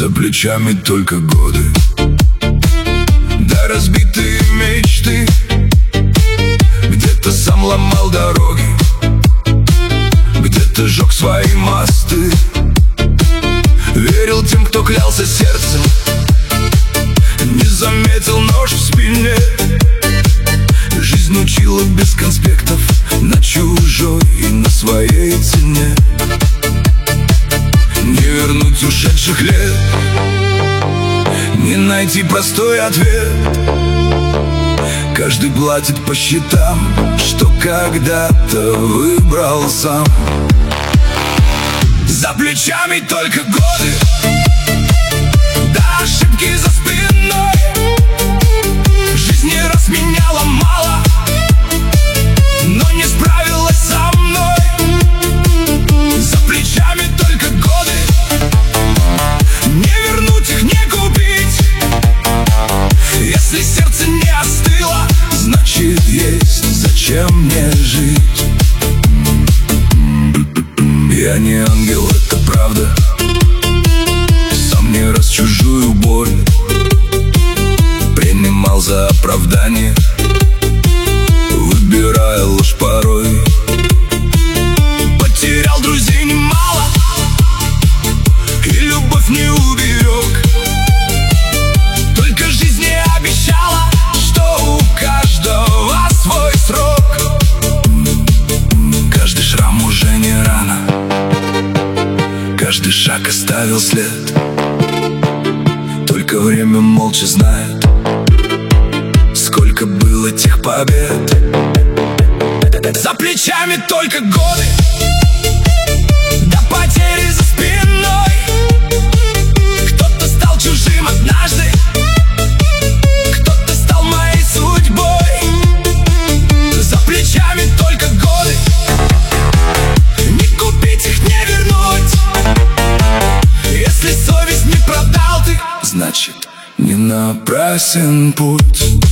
За плечами только годы, да разбитые мечты. Где-то сам ломал дороги, где-то жег свои мосты. Верил тем, кто клялся сердцем, не заметил нож в спине. Жизнь учила без конспектов, на чужой и на своей цене. Не вернуть ушедших лет, не найти простой ответ. Каждый платит по счетам, что когда-то выбрал сам. За плечами только годы, да ошибки за спиной. Жизнь не раз меня ломала, но не справилась со мной. За плечами только годы, не вернуть их, не купить. Если сердце не остыло, значит есть зачем мне жить. Я не ангел, это правда, сам не раз чужую боль принимал за оправдание, выбирая ложь порой. Потерял друзей немало, и любовь не уберег. Только жизнь не обещала, что у каждого свой срок. Каждый шрам уже не рана, каждый шаг оставил след. Только время молча знает, сколько было тех побед. За плечами только годы, да потери за спиной. Кто-то стал чужим однажды, кто-то стал моей судьбой. За плечами только годы, не купить их, не вернуть. Если совесть не продал ты, значит не напрасен путь.